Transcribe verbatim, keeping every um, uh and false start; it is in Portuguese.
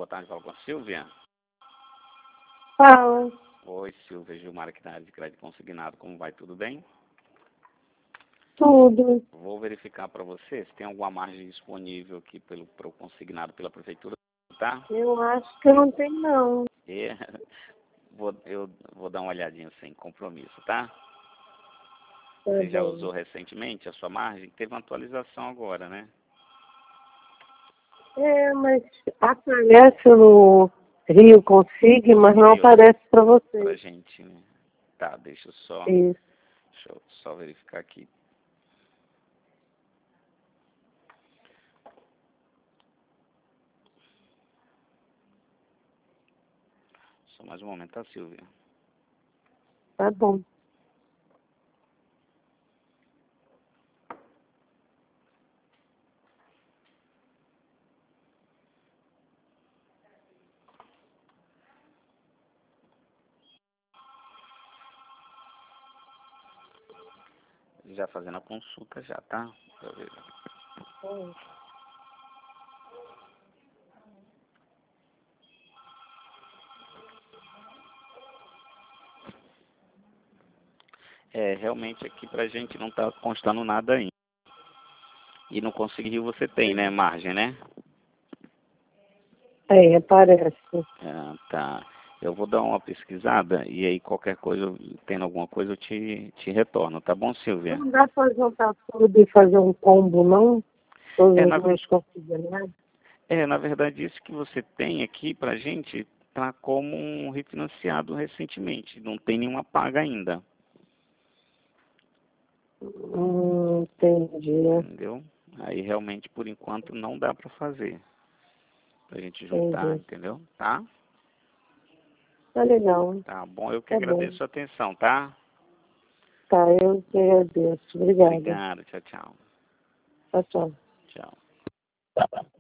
boa tarde, falo com a Silvia. Fala. Oi, Silvia, Gilmar aqui na área de crédito consignado, como vai? Tudo bem? Tudo. Vou verificar para você se tem alguma margem disponível aqui pelo pro consignado pela prefeitura, tá? Eu acho que não tem, não. E vou, eu vou dar uma olhadinha sem compromisso, tá? Tá Você já bem. usou recentemente a sua margem? Teve uma atualização agora, né? É, mas aparece no Rio Consig, mas não Rio. aparece para você. Pra gente, né? Tá, deixa eu só, Isso. deixa eu só verificar aqui. Só mais um momento, tá, Silvia? Tá bom. Já fazendo a consulta já, tá? Pra ver. Hum. É, realmente aqui pra gente não tá constando nada ainda. E não conseguiu, você tem, né, margem, né? É, aparece. Ah, tá. Eu vou dar uma pesquisada e aí qualquer coisa, tendo alguma coisa, eu te, te retorno, tá bom, Silvia? Não dá para juntar tudo e fazer um combo, não? Todos É, os na, meus consignados. é, na verdade, isso que você tem aqui pra gente tá como um refinanciado recentemente. Não tem nenhuma paga ainda, Hum, entendi. entendeu? Aí realmente, por enquanto, não dá pra fazer. Pra gente juntar, Entendi. entendeu? Tá? Tá legal. Tá bom, eu que Tá bom. agradeço a atenção, tá? Tá, eu que agradeço. Obrigada. Obrigado, tchau, tchau. Tchau, tchau. Tchau.